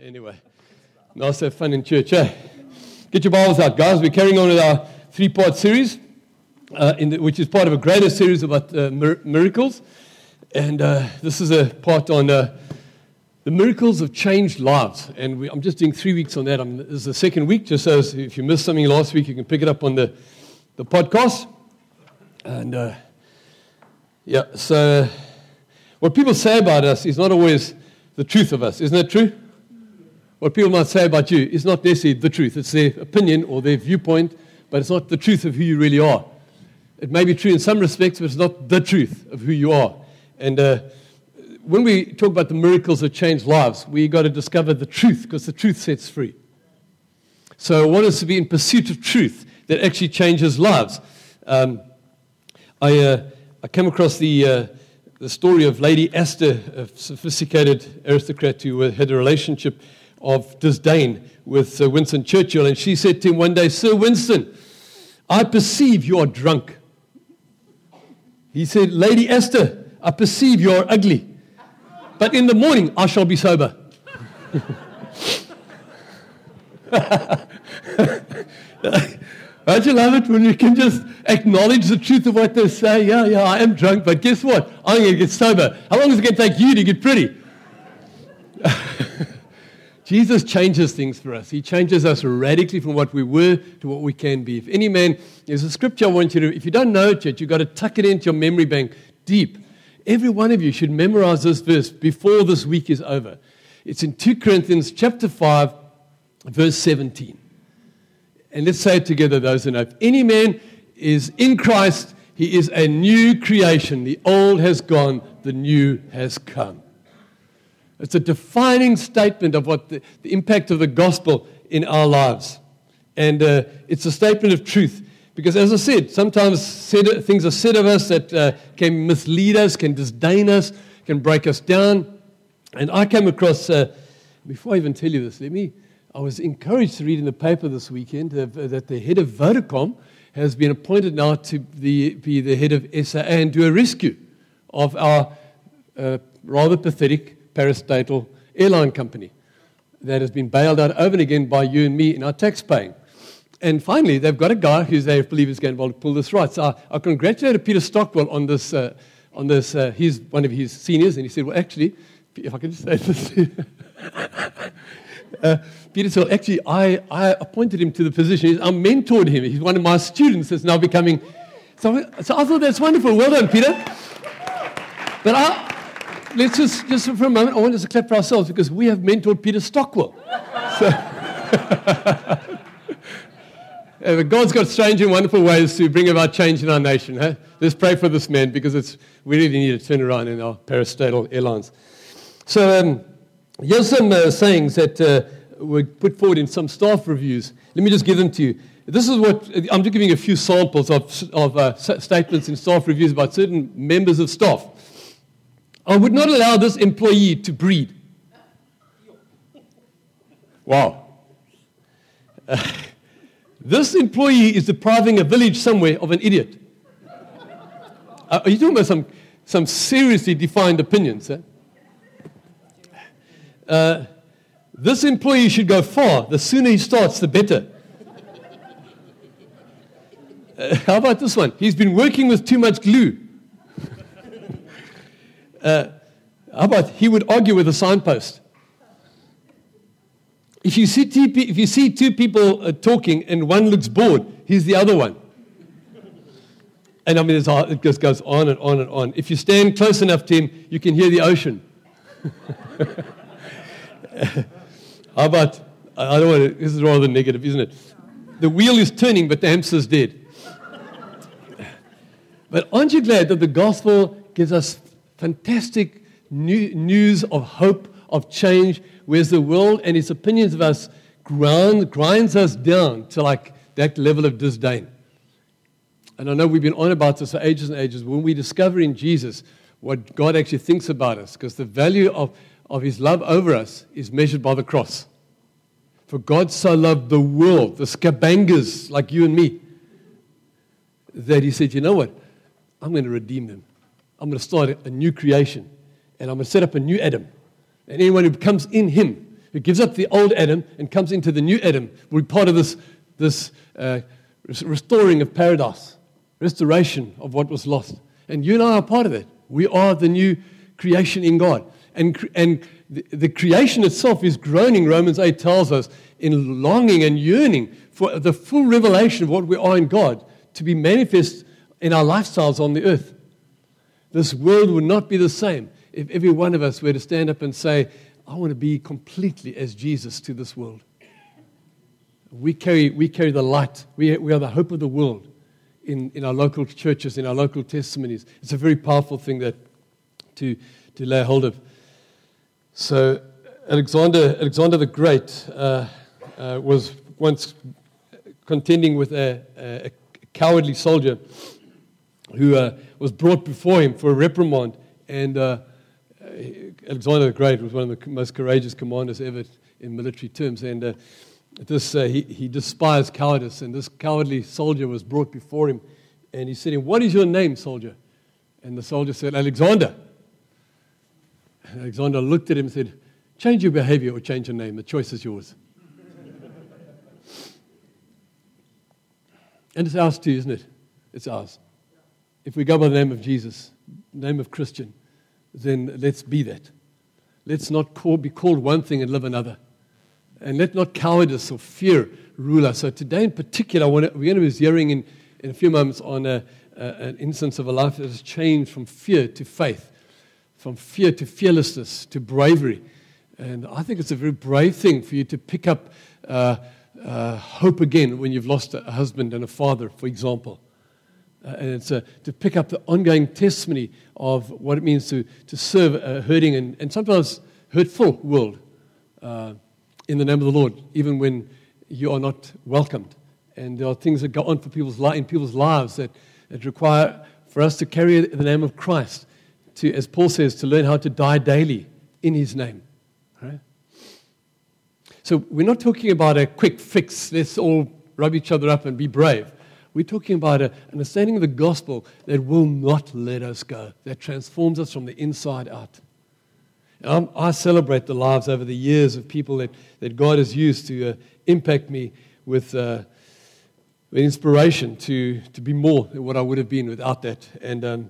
Anyway, nice to have fun in church, eh? Get your Bibles out, guys. We're carrying on with our three-part series, which is part of a greater series about miracles. And this is a part on the miracles of changed lives. And I'm just doing 3 weeks on that. This is the second week, just so if you missed something last week, you can pick it up on the podcast. And so what people say about us is not always the truth of us. Isn't that true? What people might say about you is not necessarily the truth. It's their opinion or their viewpoint, but it's not the truth of who you really are. It may be true in some respects, but it's not the truth of who you are. And when we talk about the miracles that change lives, we got to discover the truth, because the truth sets free. So I want us to be in pursuit of truth that actually changes lives. I came across the story of Lady Esther, a sophisticated aristocrat who had a relationship of disdain with Sir Winston Churchill, and she said to him one day, "Sir Winston, I perceive you are drunk." He said, "Lady Esther, I perceive you are ugly, but in the morning I shall be sober." Don't you love it when you can just acknowledge the truth of what they say? Yeah, I am drunk, but guess what? I'm going to get sober. How long is it going to take you to get pretty? Jesus changes things for us. He changes us radically from what we were to what we can be. If any man, there's a scripture I want you to, if you don't know it yet, you've got to tuck it into your memory bank deep. Every one of you should memorize this verse before this week is over. It's in 2 Corinthians chapter 5, verse 17. And let's say it together, those who know. If any man is in Christ, he is a new creation. The old has gone, the new has come. It's a defining statement of what the impact of the gospel in our lives. And it's a statement of truth. Because as I said, sometimes things are said of us that can mislead us, can disdain us, can break us down. And I came across, before I even tell you this, I was encouraged to read in the paper this weekend that the head of Vodacom has been appointed now to be the head of SAA and do a rescue of our rather pathetic parastatal airline company that has been bailed out over and again by you and me in our tax paying. And finally, they've got a guy who they believe is going to pull this right. So I congratulated Peter Stockwell on this. He's one of his seniors, and he said, "Well, actually, if I can just say this." Peter said, "Well, actually, I appointed him to the position. I mentored him. He's one of my students that's now becoming..." So I thought that's wonderful. Well done, Peter. But let's just for a moment, I want us to clap for ourselves because we have mentored Peter Stockwell. But God's got strange and wonderful ways to bring about change in our nation. Huh? Let's pray for this man because we really need a turnaround in our parastatal airlines. So here's some sayings that were put forward in some staff reviews. Let me just give them to you. This is what I'm just giving a few samples of statements in staff reviews about certain members of staff. "I would not allow this employee to breed." Wow. "This employee is depriving a village somewhere of an idiot." Are you talking about some seriously defined opinions? "This employee should go far. The sooner he starts, the better." How about this one? "He's been working with too much glue." How about he would argue with a signpost? If you see two people talking and one looks bored, he's the other one. And I mean, it just goes on and on and on. If you stand close enough to him, you can hear the ocean. How about, I don't want to, this is rather negative, isn't it? "The wheel is turning, but the hamster's dead." But aren't you glad that the gospel gives us fantastic news of hope, of change, whereas the world and its opinions of us grinds us down to like that level of disdain. And I know we've been on about this for ages and ages. When we discover in Jesus what God actually thinks about us, because the value of his love over us is measured by the cross. For God so loved the world, the scabangas like you and me, that he said, "You know what? I'm going to redeem them. I'm going to start a new creation, and I'm going to set up a new Adam. And anyone who comes in him who gives up the old Adam and comes into the new Adam, will be part of this restoring of paradise, restoration of what was lost. And you and I are part of it. We are the new creation in God. And the creation itself is groaning, Romans 8 tells us, in longing and yearning for the full revelation of what we are in God to be manifest in our lifestyles on the earth. This world would not be the same if every one of us were to stand up and say, I want to be completely as Jesus to this world. We carry the light. We are the hope of the world in our local churches, in our local testimonies. It's a very powerful thing to lay hold of. So Alexander the Great was once contending with a cowardly soldier who was brought before him for a reprimand. And Alexander the Great was one of the most courageous commanders ever in military terms. And he despised cowardice. And this cowardly soldier was brought before him. And he said to him, "What is your name, soldier?" And the soldier said, "Alexander." And Alexander looked at him and said, "Change your behavior or change your name. The choice is yours." And it's ours too, isn't it? It's ours. If we go by the name of Jesus, name of Christian, then let's be that. Let's not be called one thing and live another. And let not cowardice or fear rule us. So today in particular, we're going to be zeroing in a few moments on an instance of a life that has changed from fear to faith, from fear to fearlessness to bravery. And I think it's a very brave thing for you to pick up hope again when you've lost a husband and a father, for example. And it's to pick up the ongoing testimony of what it means to serve a hurting and sometimes hurtful world in the name of the Lord, even when you are not welcomed. And there are things that go on in people's lives that require for us to carry the name of Christ, to, as Paul says, to learn how to die daily in His name. Right? So we're not talking about a quick fix, let's all rub each other up and be brave. We're talking about an understanding of the gospel that will not let us go, that transforms us from the inside out. And I celebrate the lives over the years of people that God has used to impact me with inspiration to be more than what I would have been without that. And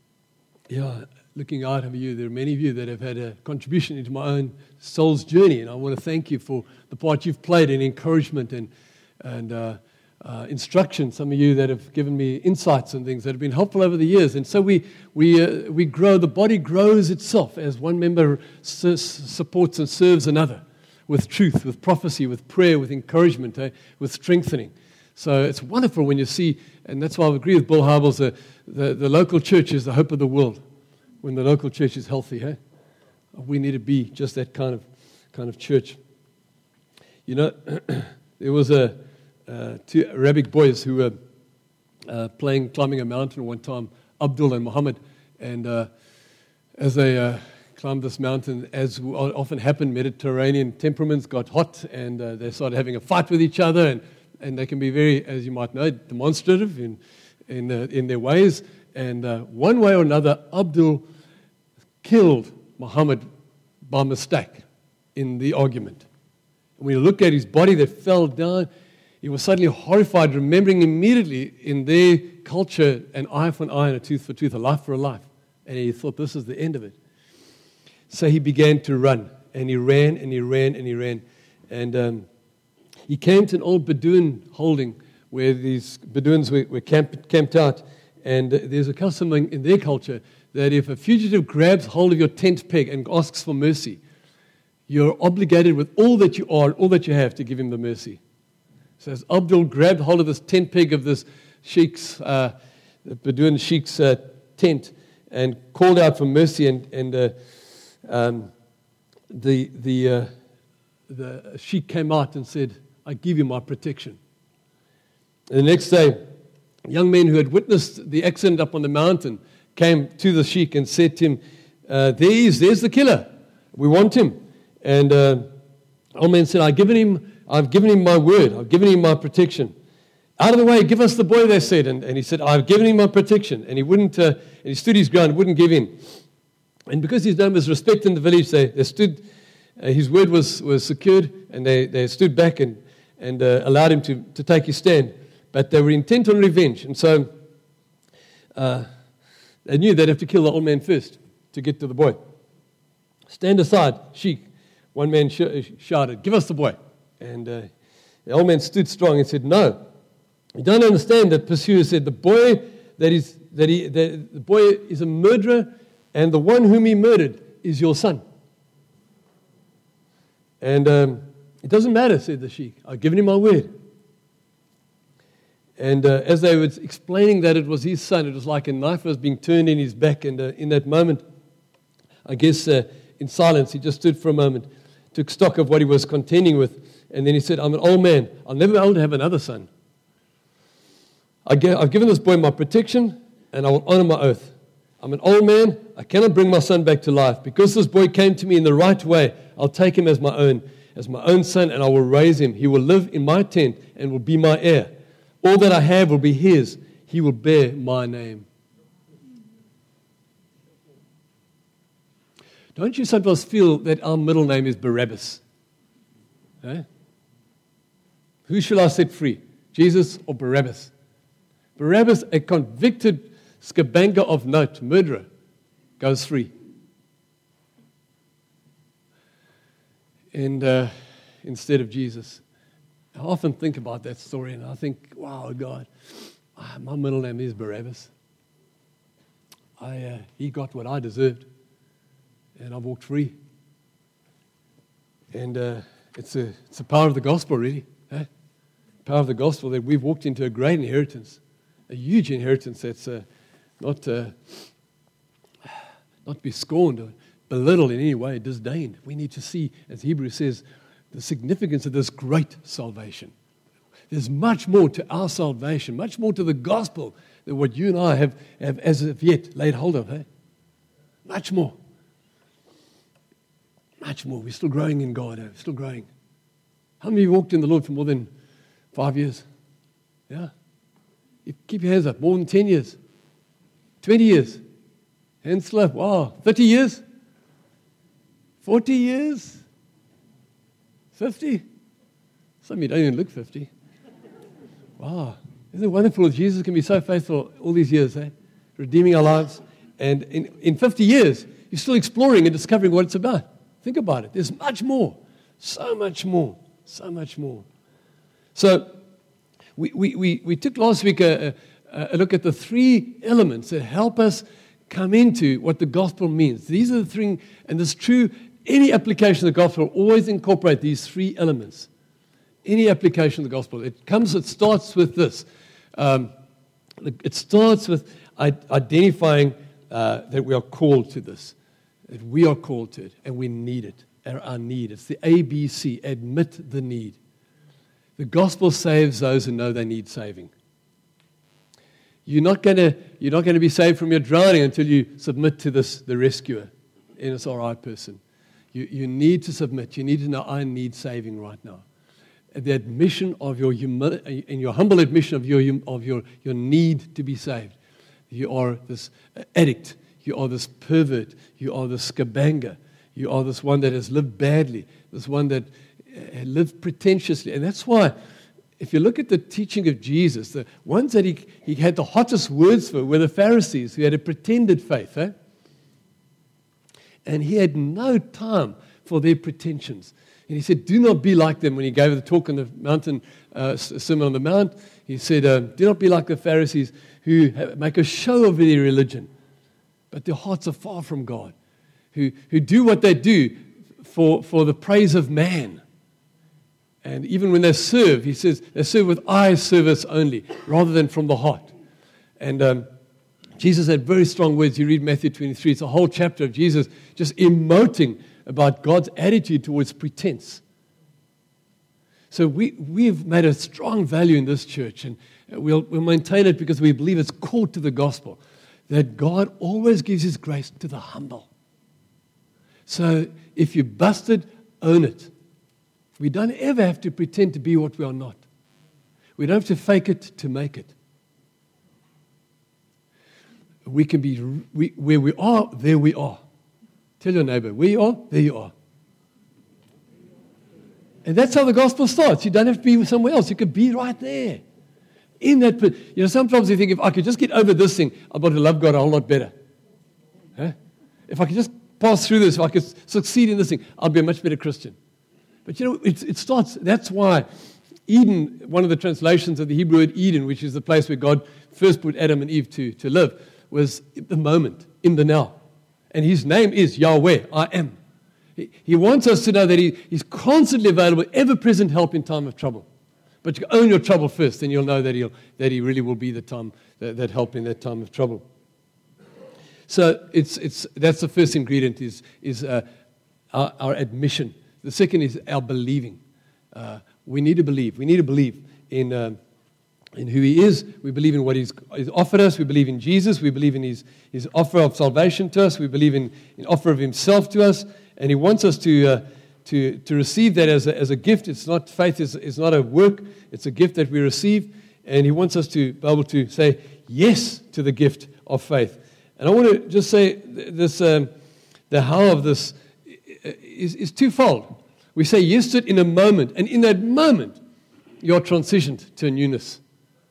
looking out over you, there are many of you that have had a contribution into my own soul's journey, and I want to thank you for the part you've played in encouragement and instruction. Some of you that have given me insights and things that have been helpful over the years. And so we grow. The body grows itself as one member supports and serves another with truth, with prophecy, with prayer, with encouragement, with strengthening. So it's wonderful when you see, and that's why I agree with Bill Hybels, the local church is the hope of the world. When the local church is healthy, we need to be just that kind of church. You know, there was two Arabic boys who were climbing a mountain one time, Abdul and Muhammad, and as they climbed this mountain, as often happened, Mediterranean temperaments got hot, and they started having a fight with each other, and they can be very, as you might know, demonstrative in their ways. And one way or another, Abdul killed Muhammad by mistake in the argument. And when you look at his body that fell down, he was suddenly horrified, remembering immediately in their culture an eye for an eye and a tooth for a tooth, a life for a life. And he thought this is the end of it. So he began to run, and he ran, and he ran, and he ran. And he came to an old Bedouin holding where these Bedouins were camped out. And there's a custom in their culture that if a fugitive grabs hold of your tent peg and asks for mercy, you're obligated with all that you are, all that you have, to give him the mercy. So as Abdul grabbed hold of this tent peg of this sheikh's, Bedouin sheikh's tent, and called out for mercy, and the sheikh came out and said, "I give you my protection." And the next day, young men who had witnessed the accident up on the mountain came to the sheikh and said to him, there's the killer. We want him. And old man said, I've given him my word. I've given him my protection. Out of the way, give us the boy, they said. And he said, I've given him my protection. And he wouldn't, and he stood his ground, wouldn't give in. And because his name was respect in the village, they stood his word was secured, and they stood back and allowed him to take his stand. But they were intent on revenge, and so they knew they'd have to kill the old man first to get to the boy. Stand aside, sheik. One man shouted, "Give us the boy." And the old man stood strong and said, "No, you don't understand." That pursuer said, "The boy the boy is a murderer, and the one whom he murdered is your son." And "It doesn't matter," said the sheik. "I've given him my word." And as they were explaining that it was his son, it was like a knife was being turned in his back. And in that moment, I guess in silence, he just stood for a moment, took stock of what he was contending with, and then he said, "I'm an old man. I'll never be able to have another son. I've given this boy my protection, and I will honor my oath. I'm an old man. I cannot bring my son back to life. Because this boy came to me in the right way, I'll take him as my own son, and I will raise him. He will live in my tent and will be my heir. All that I have will be his. He will bear my name." Don't you sometimes feel that our middle name is Barabbas? Eh? Who shall I set free? Jesus or Barabbas? Barabbas, a convicted scabanger of note, murderer, goes free. And instead of Jesus. I often think about that story, and I think, wow, God, my middle name is Barabbas. He got what I deserved, and I walked free. And it's a power of the gospel, really. Eh? Power of the gospel that we've walked into a great inheritance, a huge inheritance that's not be scorned or belittled in any way, disdained. We need to see, as Hebrews says, the significance of this great salvation. There's much more to our salvation, much more to the gospel than what you and I have as of yet laid hold of. Eh? Much more. Much more. We're still growing in God. We're still growing. How many of you walked in the Lord for more than 5 years? Yeah? You keep your hands up. More than 10 years. 20 years. Hands still up. Wow. 30 years? 40 years? 50? Some of you don't even look 50. Wow. Isn't it wonderful that Jesus can be so faithful all these years, eh? Redeeming our lives. And in 50 years, you're still exploring and discovering what it's about. Think about it. There's much more. So much more. So much more. So we took last week a look at the three elements that help us come into what the gospel means. These are the three, and it's true, any application of the gospel will always incorporate these three elements. Any application of the gospel. It starts with this. It starts with identifying that we are called to this. That we are called to it, and we need it. Our need. It's the ABC. Admit the need. The gospel saves those who know they need saving. You're not going to be saved from your drowning until you submit to the rescuer, NSRI person. You need to submit. You need to know, I need saving right now. The admission of your humility, and your humble admission of your need to be saved. You are this addict. You are this pervert. You are this scabanger. You are this one that has lived badly. This one that lived pretentiously. And that's why, if you look at the teaching of Jesus, the ones that he had the hottest words for were the Pharisees, who had a pretended faith. Eh? And he had no time for their pretensions. And he said, do not be like them. When he gave the talk on the mountain, Sermon on the Mount, he said, do not be like the Pharisees who make a show of their religion, but their hearts are far from God, who do what they do for the praise of man. And even when they serve, he says, they serve with eye service only, rather than from the heart. And Jesus had very strong words. You read Matthew 23, it's a whole chapter of Jesus just emoting about God's attitude towards pretense. So we've made a strong value in this church, and we'll maintain it because we believe it's core to the gospel, that God always gives His grace to the humble. So if you're busted, own it. We don't ever have to pretend to be what we are not. We don't have to fake it to make it. We can be where we are, there we are. Tell your neighbor, where you are, there you are. And that's how the gospel starts. You don't have to be somewhere else. You could be right there. In that, sometimes you think, if I could just get over this thing, I'm going to love God a whole lot better. Huh? If I could just pass through this, if I could succeed in this thing, I'll be a much better Christian. But it starts, that's why Eden, one of the translations of the Hebrew word Eden, which is the place where God first put Adam and Eve to live, was the moment, in the now. And his name is Yahweh, I am. He wants us to know that he's constantly available, ever-present help in time of trouble. But you own your trouble first, and you'll know that he really will be the time that help in that time of trouble. So that's the first ingredient is our admission. The second is our believing. We need to believe. We need to believe in who He is. We believe in what He's offered us. We believe in Jesus. We believe in His offer of salvation to us. We believe in offer of Himself to us, and He wants us to receive that as a gift. It's not faith. Is not a work. It's a gift that we receive, and He wants us to be able to say yes to the gift of faith. And I want to just say this: the how of this is twofold. We say yes to it in a moment, and in that moment, you're transitioned to a newness.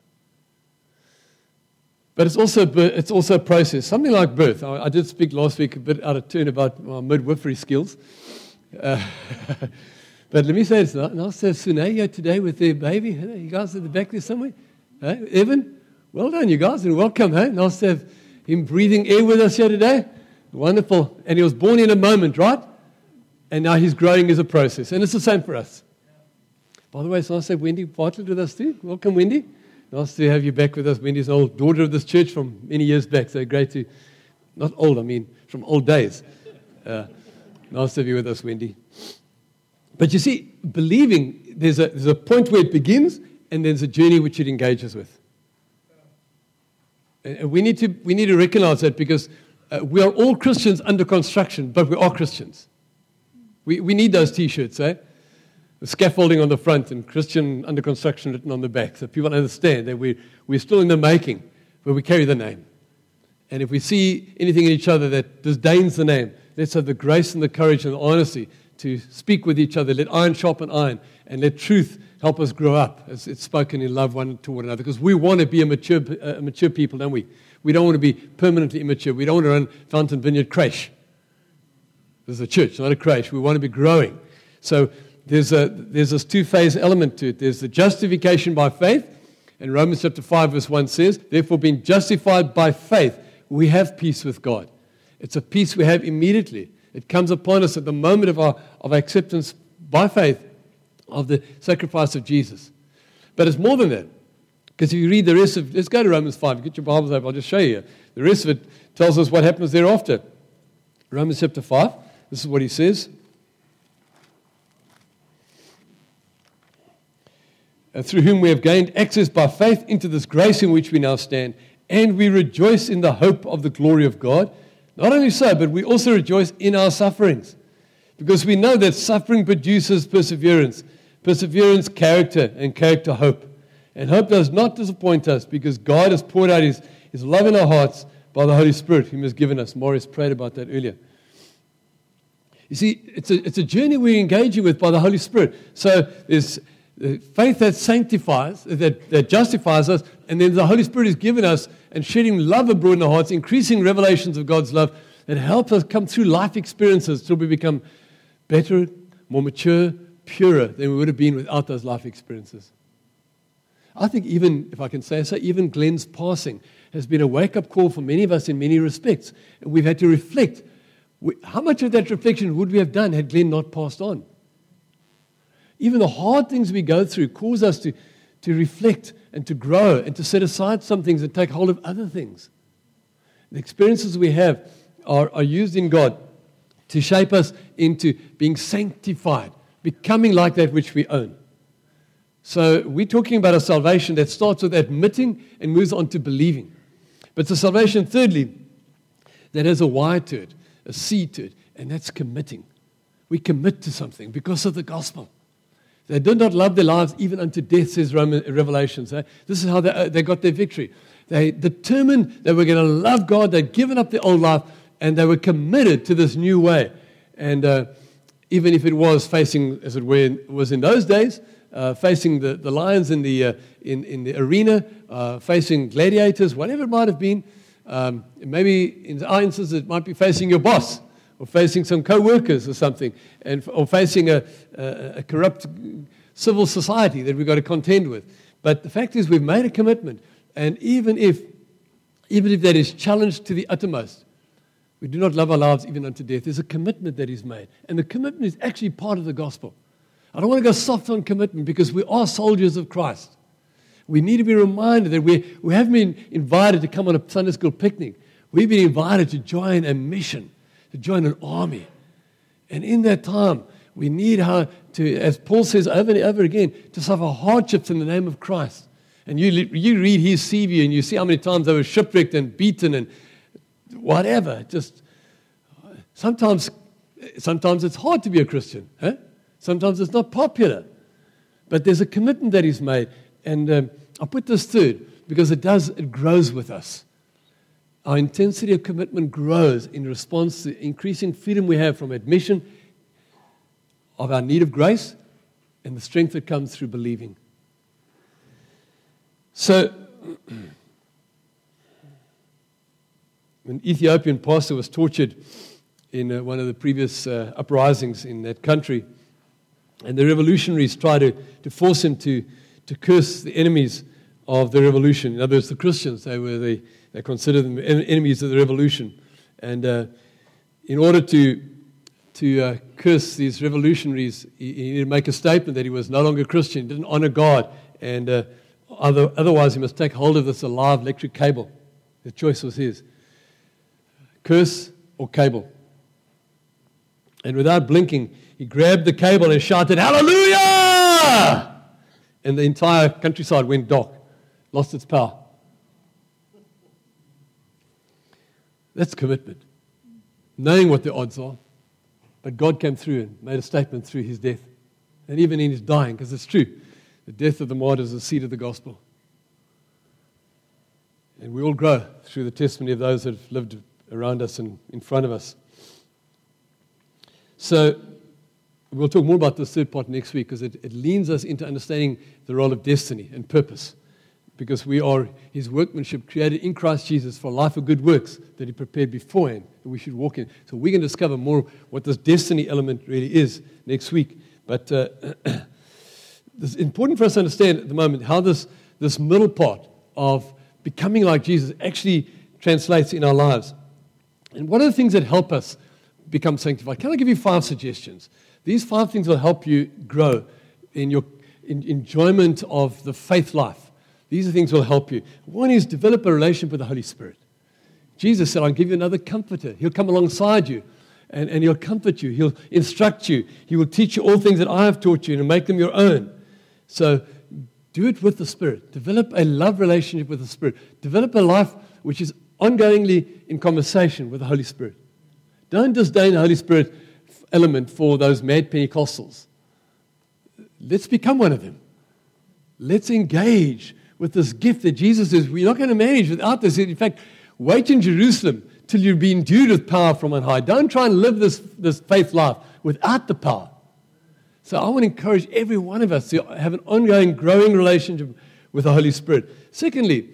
But it's also a process, something like birth. I did speak last week a bit out of turn about my midwifery skills. But let me say this now. Now, Sunayo today with their baby. You guys at the back there somewhere? Hey, Evan, well done, you guys, and welcome. Hey? Nice to have him breathing air with us here today. Wonderful. And he was born in a moment, right? And now he's growing as a process. And it's the same for us. By the way, it's nice to have Wendy Bartlett with us too. Welcome, Wendy. Nice to have you back with us. Wendy's an old daughter of this church from many years back. So great to, not old, I mean from old days. Nice to have you with us, Wendy. But you see, believing, there's a point where it begins, and there's a journey which it engages with. And we need to recognize that, because we are all Christians under construction, but we are Christians. We need those T-shirts, eh? The scaffolding on the front and Christian under construction written on the back, so people understand that we're still in the making, but we carry the name. And if we see anything in each other that disdains the name, let's have the grace and the courage and the honesty to speak with each other. Let iron sharpen iron, and let truth help us grow up, as it's spoken in love one toward another. Because we want to be a mature people, don't we? We don't want to be permanently immature. We don't want to run Fountain Vineyard crash. This is a church, not a crash. We want to be growing. So there's this two-phase element to it. There's the justification by faith, and Romans chapter 5 verse 1 says, therefore being justified by faith, we have peace with God. It's a peace we have immediately. It comes upon us at the moment of our acceptance by faith of the sacrifice of Jesus. But it's more than that. Because if you read the rest of, let's go to Romans 5. Get your Bibles open, I'll just show you. The rest of it tells us what happens thereafter. Romans chapter 5, this is what he says. Through whom we have gained access by faith into this grace in which we now stand, and we rejoice in the hope of the glory of God. Not only so, but we also rejoice in our sufferings, because we know that suffering produces perseverance, perseverance, character, and character, hope. And hope does not disappoint us, because God has poured out His love in our hearts by the Holy Spirit, whom He has given us. Morris prayed about that earlier. You see, it's a journey we're engaging with by the Holy Spirit. So there's faith that sanctifies, that justifies us, and then the Holy Spirit is given us and shedding love abroad in our hearts, increasing revelations of God's love that help us come through life experiences till we become better, more mature, purer than we would have been without those life experiences. I think even, if I can say so, even Glenn's passing has been a wake-up call for many of us in many respects. And we've had to reflect. How much of that reflection would we have done had Glenn not passed on? Even the hard things we go through cause us to reflect and to grow and to set aside some things and take hold of other things. The experiences we have are used in God to shape us into being sanctified, becoming like that which we own. So we're talking about a salvation that starts with admitting and moves on to believing. But it's a salvation, thirdly, that has a Y to it, a C to it, and that's committing. We commit to something because of the gospel. They did not love their lives even unto death, says Revelations. This is how they got their victory. They determined they were going to love God. They'd given up their old life, and they were committed to this new way. And even if it was facing, as it was in those days, facing the lions in the arena, facing gladiators, whatever it might have been. Maybe in our instance, it might be facing your boss, or facing some co-workers or something, or facing a corrupt civil society that we've got to contend with. But the fact is, we've made a commitment, and even if that is challenged to the uttermost, we do not love our lives even unto death. There's a commitment that is made, and the commitment is actually part of the gospel. I don't want to go soft on commitment because we are soldiers of Christ. We need to be reminded that we haven't been invited to come on a Sunday school picnic. We've been invited to join a mission, to join an army. And in that time, we need to, as Paul says over and over again, to suffer hardships in the name of Christ. And you read his CV and you see how many times they were shipwrecked and beaten and whatever. Just sometimes it's hard to be a Christian. Huh? Sometimes it's not popular. But there's a commitment that is made. And I'll put this third, because it grows with us. Our intensity of commitment grows in response to increasing freedom we have from admission of our need of grace and the strength that comes through believing. So, an Ethiopian pastor was tortured in one of the previous uprisings in that country, and the revolutionaries tried to force him to curse the enemies of the revolution. In other words, the Christians. They considered them enemies of the revolution. And in order to curse these revolutionaries, he needed to make a statement that he was no longer Christian, he didn't honor God, and otherwise he must take hold of this alive electric cable. The choice was his. Curse or cable. And without blinking, he grabbed the cable and shouted, "Hallelujah!" And the entire countryside went dark, lost its power. That's commitment. Knowing what the odds are. But God came through and made a statement through his death. And even in his dying, because it's true, the death of the martyr is the seed of the gospel. And we all grow through the testimony of those that have lived around us and in front of us. So, we'll talk more about this third part next week, because it leans us into understanding the role of destiny and purpose. Because we are his workmanship created in Christ Jesus for a life of good works that he prepared beforehand that we should walk in. So we can discover more what this destiny element really is next week. But it's important for us to understand at the moment how this middle part of becoming like Jesus actually translates in our lives. And what are the things that help us become sanctified? Can I give you 5 suggestions? These 5 things will help you grow in your enjoyment of the faith life. These are things that will help you. One is develop a relationship with the Holy Spirit. Jesus said, I'll give you another comforter. He'll come alongside you and he'll comfort you. He'll instruct you. He will teach you all things that I have taught you and make them your own. So do it with the Spirit. Develop a love relationship with the Spirit. Develop a life which is ongoingly in conversation with the Holy Spirit. Don't disdain the Holy Spirit element for those mad Pentecostals. Let's become one of them. Let's engage with this gift that Jesus says we're not going to manage without this. In fact, wait in Jerusalem till you've been endued with power from on high. Don't try and live this faith life without the power. So I want to encourage every one of us to have an ongoing, growing relationship with the Holy Spirit. Secondly,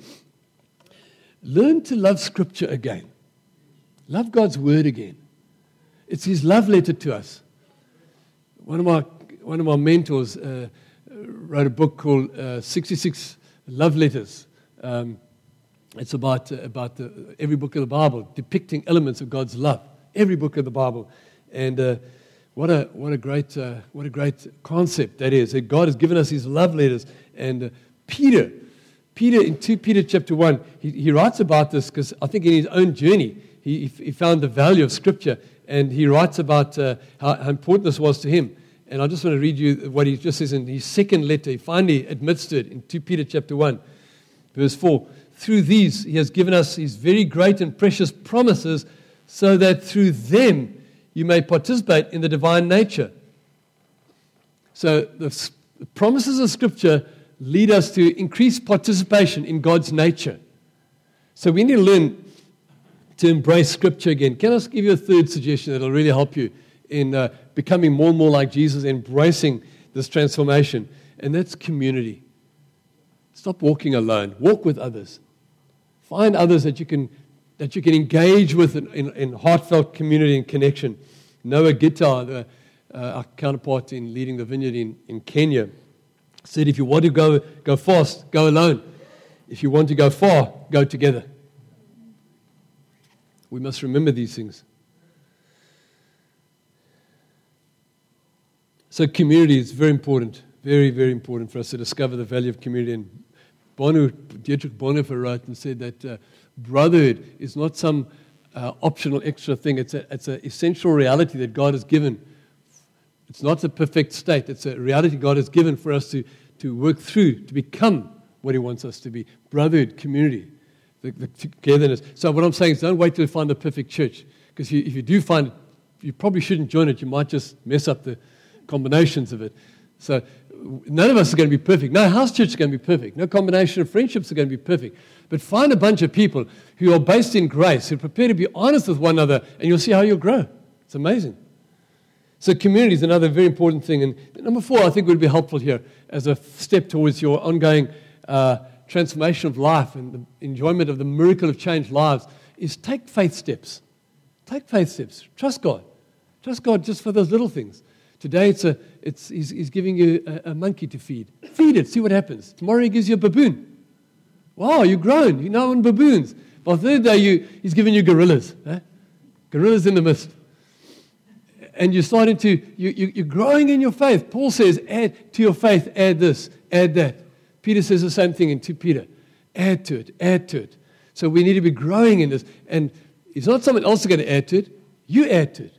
learn to love Scripture again. Love God's Word again. It's His love letter to us. One of my mentors wrote a book called 66 Love Letters. It's about every book of the Bible, depicting elements of God's love. Every book of the Bible, and what a great concept that is. That God has given us His love letters. And Peter in 2 Peter chapter 1, he writes about this because I think in his own journey he found the value of Scripture, and he writes about how important this was to him. And I just want to read you what he just says in his second letter. He finally admits to it in 2 Peter chapter 1, verse 4. Through these he has given us His very great and precious promises, so that through them you may participate in the divine nature. So the promises of Scripture lead us to increased participation in God's nature. So we need to learn to embrace Scripture again. Can I give you a third suggestion that will really help you in becoming more and more like Jesus, embracing this transformation. And that's community. Stop walking alone. Walk with others. Find others that you can engage with in heartfelt community and connection. Noah Gitta, our counterpart in leading the vineyard in Kenya, said, if you want to go fast, go alone. If you want to go far, go together. We must remember these things. So community is very important, very, very important for us to discover the value of community. And Dietrich Bonhoeffer wrote and said that brotherhood is not some optional extra thing. It's an essential reality that God has given. It's not a perfect state. It's a reality God has given for us to work through, to become what He wants us to be. Brotherhood, community, the togetherness. So what I'm saying is don't wait till you find the perfect church. Because if you do find it, you probably shouldn't join it. You might just mess up the combinations of it. So none of us are going to be perfect. No house church is going to be perfect. No combination of friendships are going to be perfect. But find a bunch of people who are based in grace, who are prepared to be honest with one another, and you'll see how you'll grow. It's amazing. So community is another very important thing. And number 4, I think would be helpful here as a step towards your ongoing transformation of life and the enjoyment of the miracle of changed lives is take faith steps. Take faith steps. Trust God. Trust God just for those little things. Today He's giving you a monkey to feed. Feed it, see what happens. Tomorrow He gives you a baboon. Wow, you've grown. You're now on baboons. By the third day, He's giving you gorillas. Gorillas in the mist. And you're starting you're growing in your faith. Paul says, add to your faith, add this, add that. Peter says the same thing in 2 Peter. Add to it, add to it. So we need to be growing in this. And it's not someone else is going to add to it. You add to it.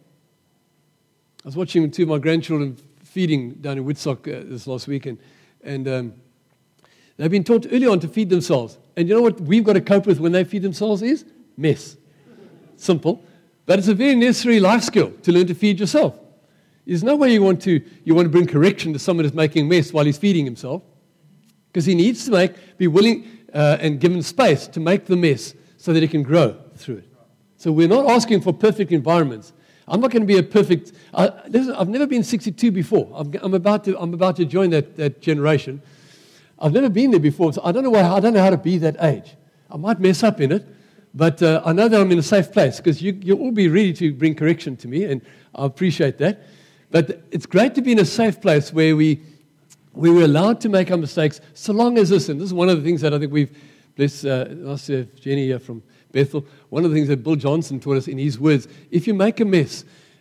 I was watching 2 of my grandchildren feeding down in Woodstock this last weekend. And they've been taught early on to feed themselves. And you know what we've got to cope with when they feed themselves is? Mess. Simple. But it's a very necessary life skill to learn to feed yourself. There's no way you want to bring correction to someone who's making a mess while he's feeding himself. Because he needs to be willing and given space to make the mess so that he can grow through it. So we're not asking for perfect environments. I'm not going to be a perfect. I've never been 62 before. I'm about to join that generation. I've never been there before, so I don't know how to be that age. I might mess up in it, but I know that I'm in a safe place because you'll all be ready to bring correction to me, and I appreciate that. But it's great to be in a safe place where we're allowed to make our mistakes, so long as this. And this is one of the things that I think we've blessed. Last year, Jenny here from Bethel. One of the things that Bill Johnson taught us in his words: if you make a mess,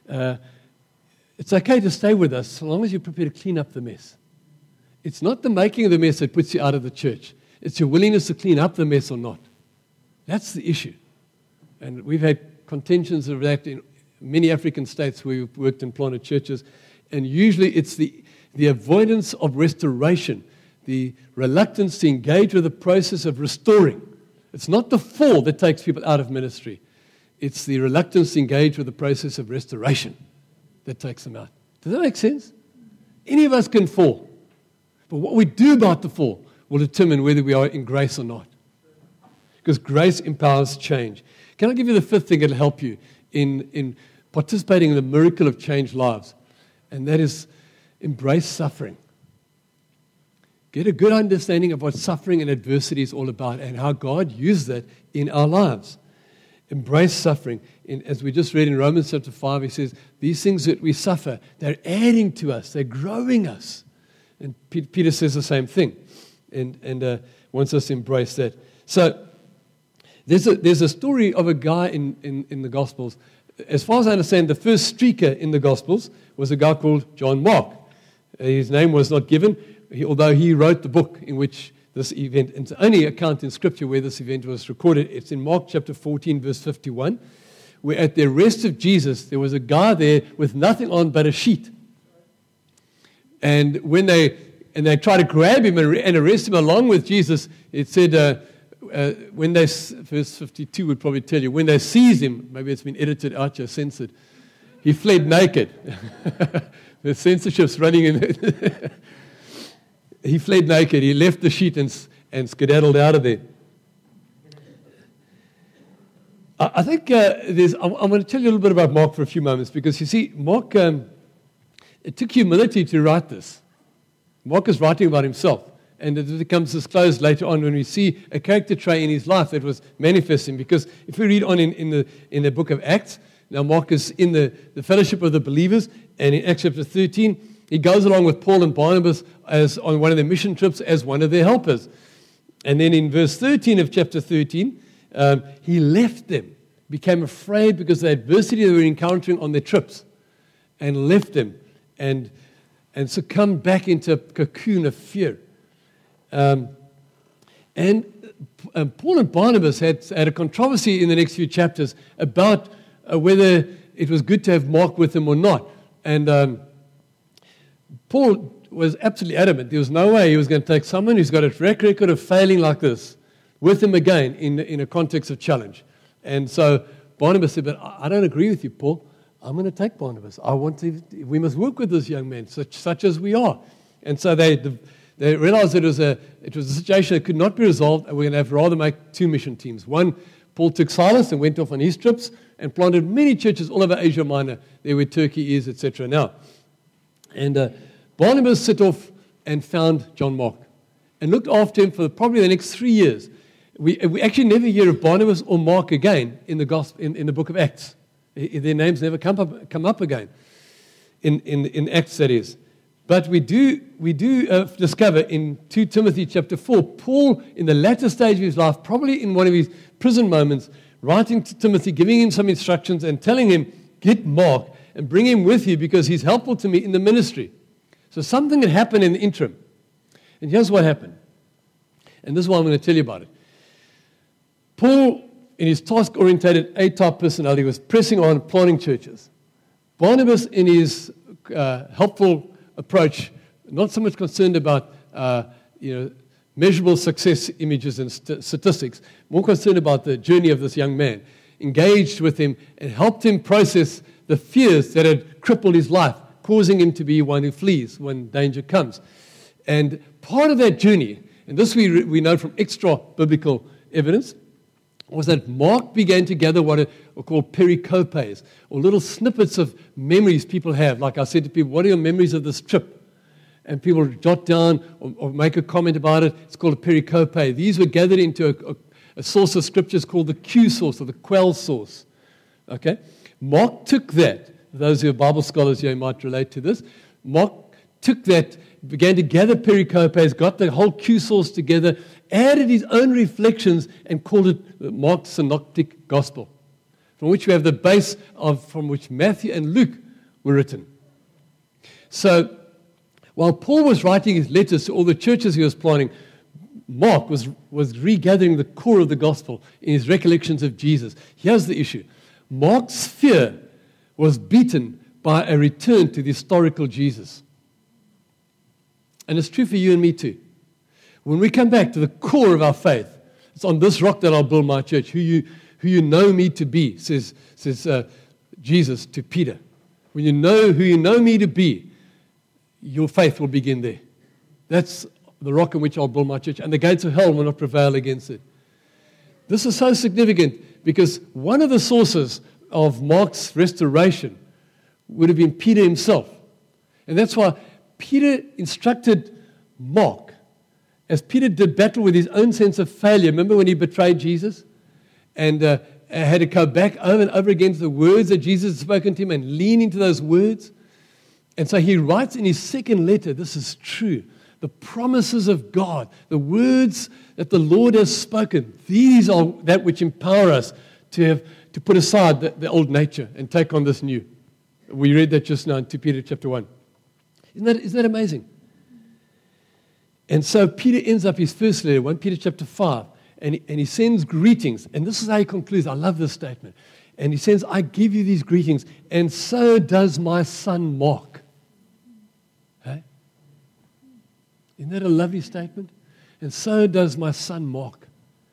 it's okay to stay with us, so long as you're prepared to clean up the mess. It's not the making of the mess that puts you out of the church. It's your willingness to clean up the mess or not. That's the issue. And we've had contentions of that in many African states where we've worked and planted churches. And usually it's the avoidance of restoration, the reluctance to engage with the process of restoring. It's not the fall that takes people out of ministry. It's the reluctance to engage with the process of restoration that takes them out. Does that make sense? Any of us can fall. But what we do about the fall will determine whether we are in grace or not. Because grace empowers change. Can I give you the 5th thing that will help you in participating in the miracle of changed lives? And that is embrace suffering. Get a good understanding of what suffering and adversity is all about and how God used that in our lives. Embrace suffering. As we just read in Romans chapter 5, he says, these things that we suffer, they're adding to us, they're growing us. And Peter says the same thing and wants us to embrace that. So there's a story of a guy in the Gospels. As far as I understand, the first streaker in the Gospels was a guy called John Mark. His name was not given, although he wrote the book in which this event, and it's the only account in Scripture where this event was recorded. It's in Mark chapter 14, verse 51, where at the arrest of Jesus, there was a guy there with nothing on but a sheet. And when they try to grab him and arrest him along with Jesus, it said, when they, verse 52 would probably tell you, when they seized him, maybe it's been edited out here, censored, he fled naked. The censorship's running in. He fled naked. He left the sheet and skedaddled out of there. I think I'm going to tell you a little bit about Mark for a few moments, because you see, Mark, it took humility to write this. Mark is writing about himself, and it becomes disclosed later on when we see a character trait in his life that was manifesting. Because if we read on in the book of Acts, now Mark is in the fellowship of the believers, and in Acts chapter 13, he goes along with Paul and Barnabas as on one of their mission trips as one of their helpers. And then in verse 13 of chapter 13, he left them, became afraid because of the adversity they were encountering on their trips, and left them and succumbed back into a cocoon of fear. And Paul and Barnabas had a controversy in the next few chapters about whether it was good to have Mark with them or not. And Paul was absolutely adamant. There was no way he was going to take someone who's got a track record of failing like this with him again in a context of challenge. And so Barnabas said, but I don't agree with you, Paul. I'm going to take Barnabas. We must work with this young man, such as we are. And so they realized it was a situation that could not be resolved, and we're going to rather make two mission teams. One, Paul took Silas and went off on his trips and planted many churches all over Asia Minor, there where Turkey is, etc. now. And Barnabas set off and found John Mark and looked after him for probably the next 3 years. We actually never hear of Barnabas or Mark again in the gospel, in the book of Acts. Their names never come up again in Acts, that is. But we do discover in 2 Timothy chapter 4, Paul, in the latter stage of his life, probably in one of his prison moments, writing to Timothy, giving him some instructions and telling him, get Mark and bring him with you because he's helpful to me in the ministry. So something had happened in the interim. And here's what happened. And this is why I'm going to tell you about it. Paul, in his task-orientated A-type personality, was pressing on planting churches. Barnabas, in his helpful approach, not so much concerned about measurable success images and statistics, more concerned about the journey of this young man, engaged with him and helped him process the fears that had crippled his life, causing him to be one who flees when danger comes. And part of that journey, and this we know from extra-biblical evidence, was that Mark began to gather what are called pericopes, or little snippets of memories people have. Like I said to people, what are your memories of this trip? And people jot down or make a comment about it. It's called a pericope. These were gathered into a source of scriptures called the Q source, or the Quell source. Okay? Mark took that. Those who are Bible scholars here might relate to this. Mark took that, began to gather pericopes, got the whole Q source together, added his own reflections, and called it Mark's Synoptic Gospel, from which we have the base from which Matthew and Luke were written. So, while Paul was writing his letters to all the churches he was planting, Mark was regathering the core of the gospel in his recollections of Jesus. Here's the issue. Mark's fear was beaten by a return to the historical Jesus. And it's true for you and me too. When we come back to the core of our faith, it's on this rock that I'll build my church, who you know me to be, says Jesus to Peter. When you know who you know me to be, your faith will begin there. That's the rock on which I'll build my church, and the gates of hell will not prevail against it. This is so significant because one of the sources of Mark's restoration would have been Peter himself. And that's why Peter instructed Mark, as Peter did battle with his own sense of failure. Remember when he betrayed Jesus and had to go back over and over again to the words that Jesus had spoken to him and lean into those words? And so he writes in his second letter, this is true, the promises of God, the words that the Lord has spoken, these are that which empower us to put aside the old nature and take on this new. We read that just now in 2 Peter chapter 1. Isn't that amazing? And so Peter ends up his first letter, 1 Peter chapter 5, and he sends greetings. And this is how he concludes. I love this statement. And he says, I give you these greetings, and so does my son Mark. Hey? Isn't that a lovely statement? And so does my son Mark.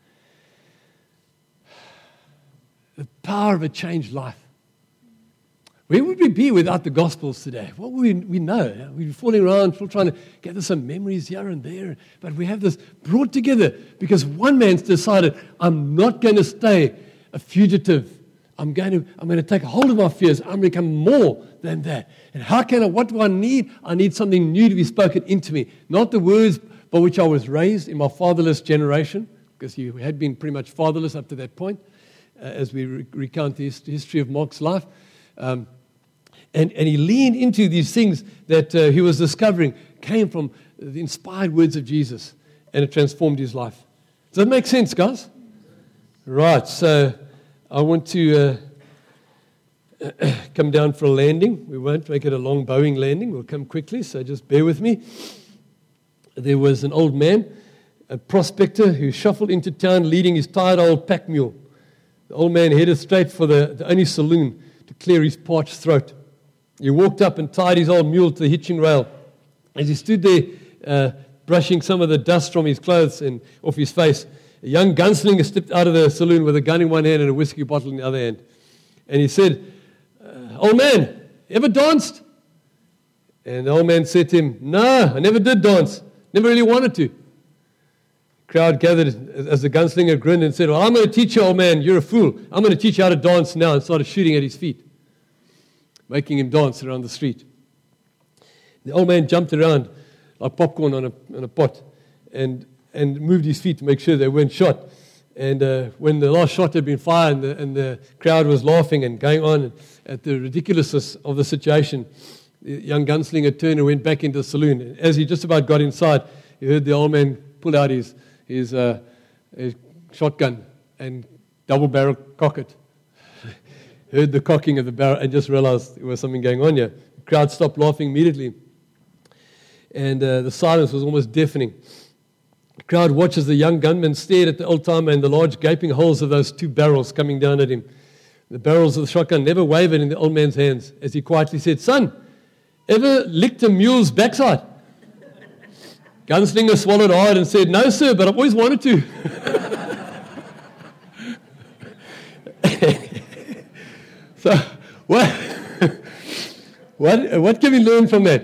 The power of a changed life. Where would we be without the Gospels today? What would we know? We'd be falling around, still trying to gather some memories here and there. But we have this brought together because one man's decided, I'm not going to stay a fugitive. I'm going to take hold of my fears. I'm going to become more than that. And what do I need? I need something new to be spoken into me. Not the words by which I was raised in my fatherless generation, because he had been pretty much fatherless up to that point, as we recount the history of Mark's life. And he leaned into these things that he was discovering came from the inspired words of Jesus, and it transformed his life. Does that make sense, guys? Right, so I want to come down for a landing. We won't make it a long Boeing landing. We'll come quickly, so just bear with me. There was an old man, a prospector, who shuffled into town leading his tired old pack mule. The old man headed straight for the only saloon to clear his parched throat. He walked up and tied his old mule to the hitching rail. As he stood there, brushing some of the dust from his clothes and off his face, a young gunslinger stepped out of the saloon with a gun in one hand and a whiskey bottle in the other hand. And he said, "Old man, ever danced?" And the old man said to him, "No, I never did dance. Never really wanted to." The crowd gathered as the gunslinger grinned and said, "Well, I'm going to teach you, old man. You're a fool. I'm going to teach you how to dance now," and started shooting at his feet, making him dance around the street. The old man jumped around like popcorn on a pot and moved his feet to make sure they weren't shot. And when the last shot had been fired and the crowd was laughing and going on at the ridiculousness of the situation, the young gunslinger turned and went back into the saloon. And as he just about got inside, he heard the old man pull out his shotgun and double-barrel cock it. Heard the cocking of the barrel and just realized there was something going on here. The crowd stopped laughing immediately, and the silence was almost deafening. The crowd watched as the young gunman stared at the old-timer and the large gaping holes of those two barrels coming down at him. The barrels of the shotgun never wavered in the old man's hands as he quietly said, "Son, ever licked a mule's backside?" Gunslinger swallowed hard and said, "No, sir, but I've always wanted to." So, what can we learn from that?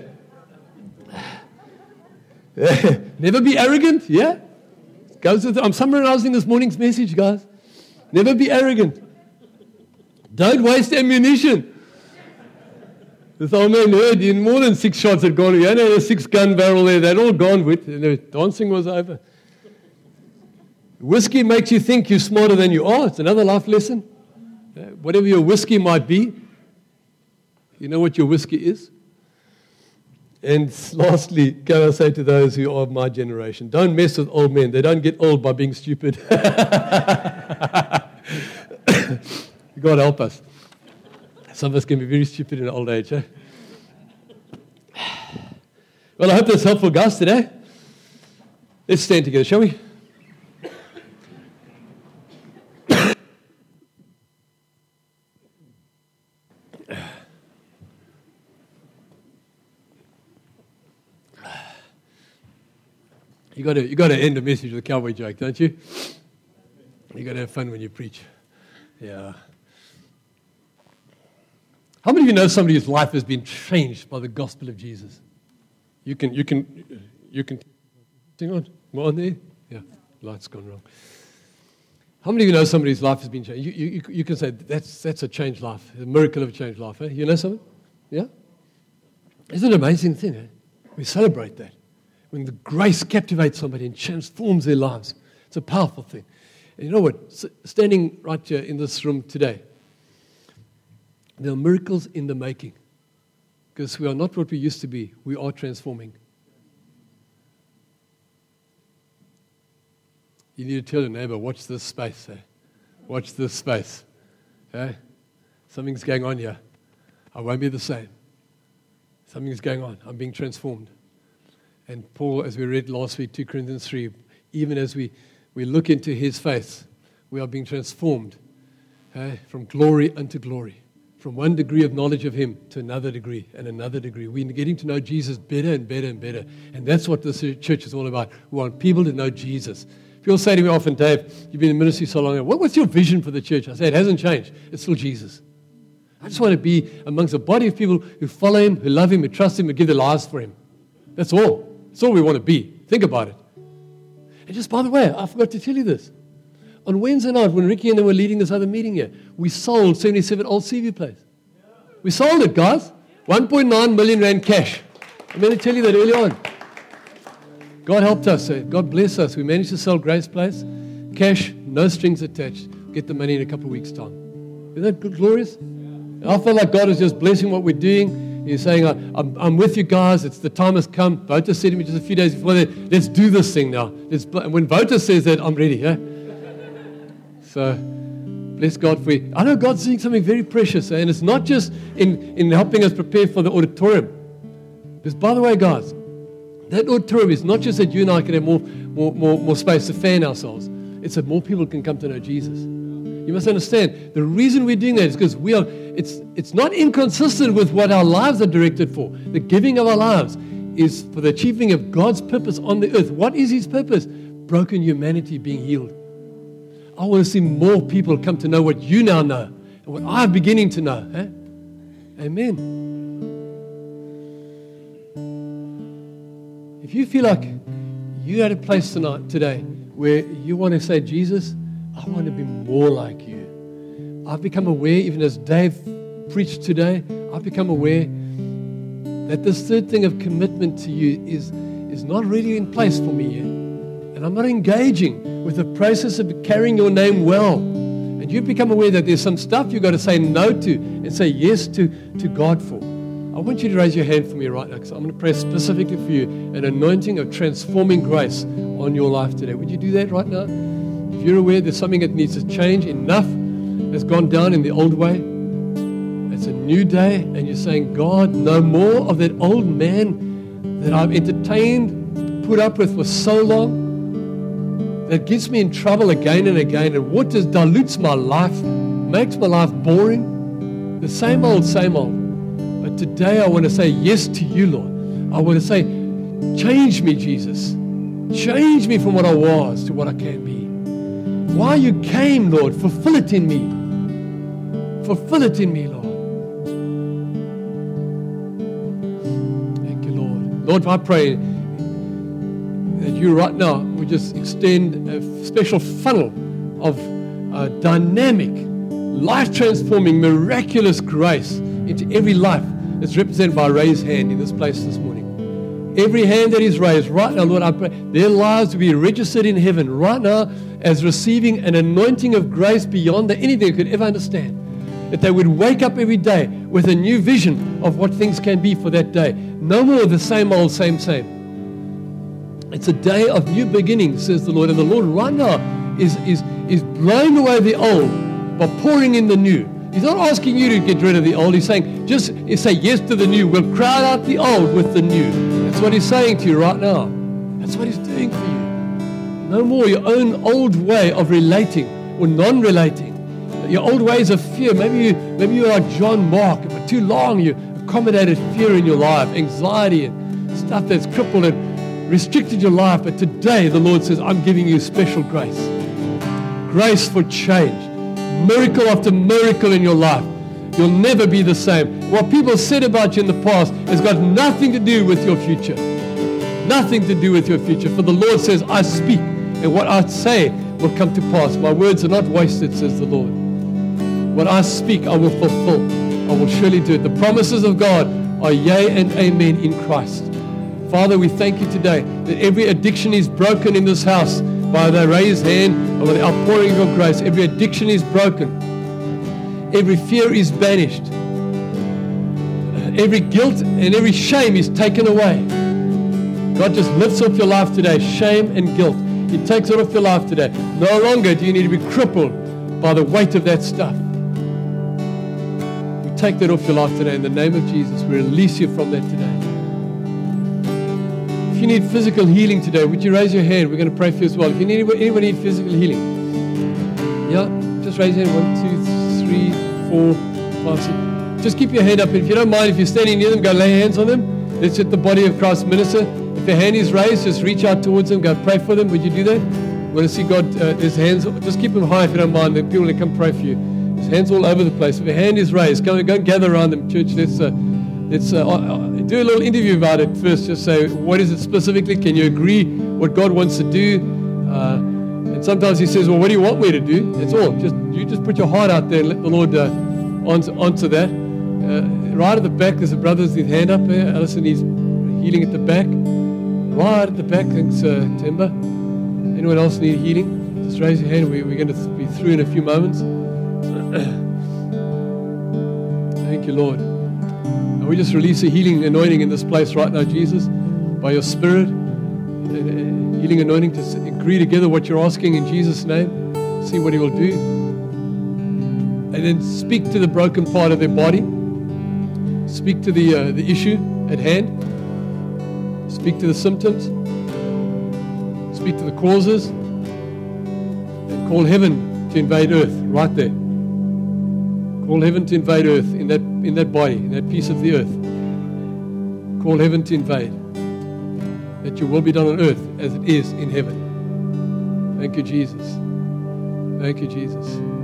Never be arrogant, yeah? I'm summarizing this morning's message, guys. Never be arrogant. Don't waste ammunition. This old man heard more than 6 shots had gone. He only had a 6-gun barrel there. They'd all gone with, and the dancing was over. Whiskey makes you think you're smarter than you are. It's another life lesson. Whatever your whiskey might be, you know what your whiskey is? And lastly, can I say to those who are of my generation, don't mess with old men. They don't get old by being stupid. God help us. Some of us can be very stupid in old age. Eh? Well, I hope that's helpful, guys, today. Let's stand together, shall we? You got to end a message with a cowboy joke, don't you? You got to have fun when you preach. Yeah. How many of you know somebody whose life has been changed by the gospel of Jesus? You can. Hang on, more on there. Yeah, light's gone wrong. How many of you know somebody whose life has been changed? You can say that's a changed life, a miracle of a changed life. Eh? You know someone? Yeah. Isn't it an amazing thing? Eh? We celebrate that. When the grace captivates somebody and transforms their lives. It's a powerful thing. And you know what? Standing right here in this room today, there are miracles in the making. Because we are not what we used to be. We are transforming. You need to tell your neighbor, watch this space. Eh? Watch this space. Eh? Something's going on here. I won't be the same. Something's going on. I'm being transformed. And Paul, as we read last week, 2 Corinthians 3, even as we look into his face, we are being transformed from glory unto glory, from one degree of knowledge of him to another degree and another degree. We're getting to know Jesus better and better and better. And that's what this church is all about. We want people to know Jesus. People say to me often, "Dave, you've been in ministry so long. What's your vision for the church?" I say, it hasn't changed. It's still Jesus. I just want to be amongst a body of people who follow him, who love him, who trust him, who give their lives for him. That's all. That's all we want to be. Think about it. And just by the way, I forgot to tell you this. On Wednesday night, when Ricky and they were leading this other meeting here, we sold 77 Old Seaview Place. We sold it, guys. 1.9 million rand cash. I'm going to tell you that early on. God helped us. God bless us. We managed to sell Grace Place. Cash, no strings attached. Get the money in a couple of weeks' time. Isn't that good, glorious? I feel like God is just blessing what we're doing. He's saying, I'm with you guys. It's the time has come. Vota said to me just a few days before that, let's do this thing now. And when Vota says that, I'm ready. Yeah? So, bless God for you. I know God's doing something very precious. And it's not just in helping us prepare for the auditorium. Because, by the way, guys, that auditorium is not just that you and I can have more space to fan ourselves. It's that more people can come to know Jesus. You must understand, the reason we're doing that is because it's not inconsistent with what our lives are directed for. The giving of our lives is for the achieving of God's purpose on the earth. What is His purpose? Broken humanity being healed. I want to see more people come to know what you now know and what I'm beginning to know. Eh? Amen. If you feel like you're at a place today where you want to say, Jesus, I want to be more like you. I've become aware, even as Dave preached today, I've become aware that this third thing of commitment to you is not really in place for me yet. And I'm not engaging with the process of carrying your name well. And you've become aware that there's some stuff you've got to say no to and say yes to God for. I want you to raise your hand for me right now, because I'm going to pray specifically for you an anointing of transforming grace on your life today. Would you do that right now? If you're aware there's something that needs to change, enough has gone down in the old way. It's a new day, and you're saying, God, no more of that old man that I've entertained, put up with for so long, that gets me in trouble again and again, and what just dilutes my life, makes my life boring. The same old, same old. But today I want to say yes to you, Lord. I want to say, change me, Jesus. Change me from what I was to what I can be. Why you came, Lord, fulfill it in me. Fulfill it in me, Lord. Thank you, Lord. Lord, I pray that you right now would just extend a special funnel of dynamic, life-transforming, miraculous grace into every life that's represented by a raised hand in this place this morning. Every hand that is raised right now, Lord, I pray their lives will be registered in heaven right now as receiving an anointing of grace beyond anything they could ever understand. That they would wake up every day with a new vision of what things can be for that day. No more the same old, same. It's a day of new beginnings, says the Lord. And the Lord right now is blowing away the old by pouring in the new. He's not asking you to get rid of the old. He's saying, just say yes to the new. We'll crowd out the old with the new. That's what He's saying to you right now. That's what He's doing for you. No more your own old way of relating or non-relating. Your old ways of fear. Maybe you are like John Mark. For too long you accommodated fear in your life, anxiety and stuff that's crippled and restricted your life. But today the Lord says, I'm giving you special grace. Grace for change. Miracle after miracle in your life. You'll never be the same. What people said about you in the past has got nothing to do with your future. Nothing to do with your future. For the Lord says, I speak, and what I say will come to pass. My words are not wasted, says the Lord. What I speak, I will fulfill. I will surely do it. The promises of God are yea and amen in Christ. Father, we thank you today that every addiction is broken in this house by the raised hand and with the outpouring of your grace. Every addiction is broken. Every fear is banished. Every guilt and every shame is taken away. God just lifts off your life today, shame and guilt. He takes it off your life today. No longer do you need to be crippled by the weight of that stuff. We take that off your life today in the name of Jesus. We release you from that today. If you need physical healing today, would you raise your hand? We're going to pray for you as well. If you need anybody need physical healing, yeah, just raise your hand. 1, 2, 3, 4, 5, 6. Just keep your hand up. And if you don't mind, if you're standing near them, go lay hands on them. Let's let the body of Christ minister. If their hand is raised, just reach out towards them. Go pray for them. Would you do that? We want to see God. There's hands. Just keep them high if you don't mind. The people that come pray for you. There's hands all over the place. If your hand is raised, go and gather around them, church. Let's do a little interview about it first. Just say, what is it specifically? Can you agree what God wants to do? And sometimes he says, well, what do you want me to do? That's all. You just put your heart out there and let the Lord answer that. Right at the back, there's a brother with his hand up there. Alison needs healing at the back. Right at the back, thanks, Timber. Anyone else need healing? Just raise your hand. We're going to be through in a few moments. Thank you, Lord. And we just release a healing anointing in this place right now, Jesus, by your Spirit. Healing anointing to agree together what you're asking in Jesus' name. See what he will do. And then speak to the broken part of their body. Speak to the issue at hand. Speak to the symptoms. Speak to the causes. And call heaven to invade earth right there. Call heaven to invade earth in that body, in that piece of the earth. Call heaven to invade. That your will be done on earth as it is in heaven. Thank you, Jesus. Thank you, Jesus.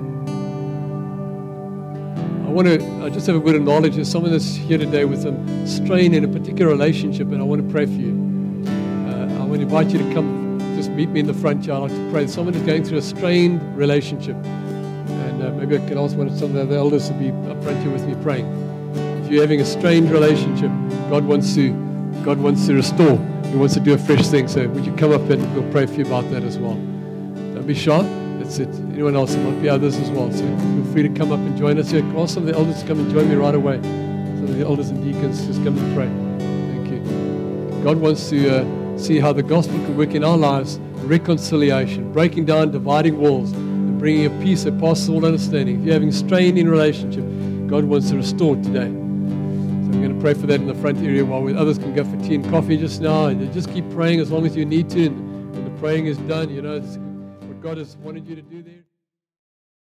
I just have a word of knowledge. There's someone that's here today with some strain in a particular relationship, and I want to pray for you. I want to invite you to come, just meet me in the front here. I'd like to pray. Someone is going through a strained relationship, and maybe I can ask some of the elders to be up front here with me praying. If you're having a strained relationship, God wants to restore. He wants to do a fresh thing. So would you come up and we'll pray for you about that as well. Don't be shy. That's it. Anyone else? There might be others as well. So feel free to come up and join us here. Ask some of the elders to come and join me right away. Some of the elders and deacons, just come and pray. Thank you. God wants to see how the gospel can work in our lives. Reconciliation, breaking down dividing walls, and bringing a peace that passes all understanding. If you're having strain in relationship, God wants to restore today. So we're going to pray for that in the front area while others can go for tea and coffee just now. And just keep praying as long as you need to. And when the praying is done, it's what God has wanted you to do there.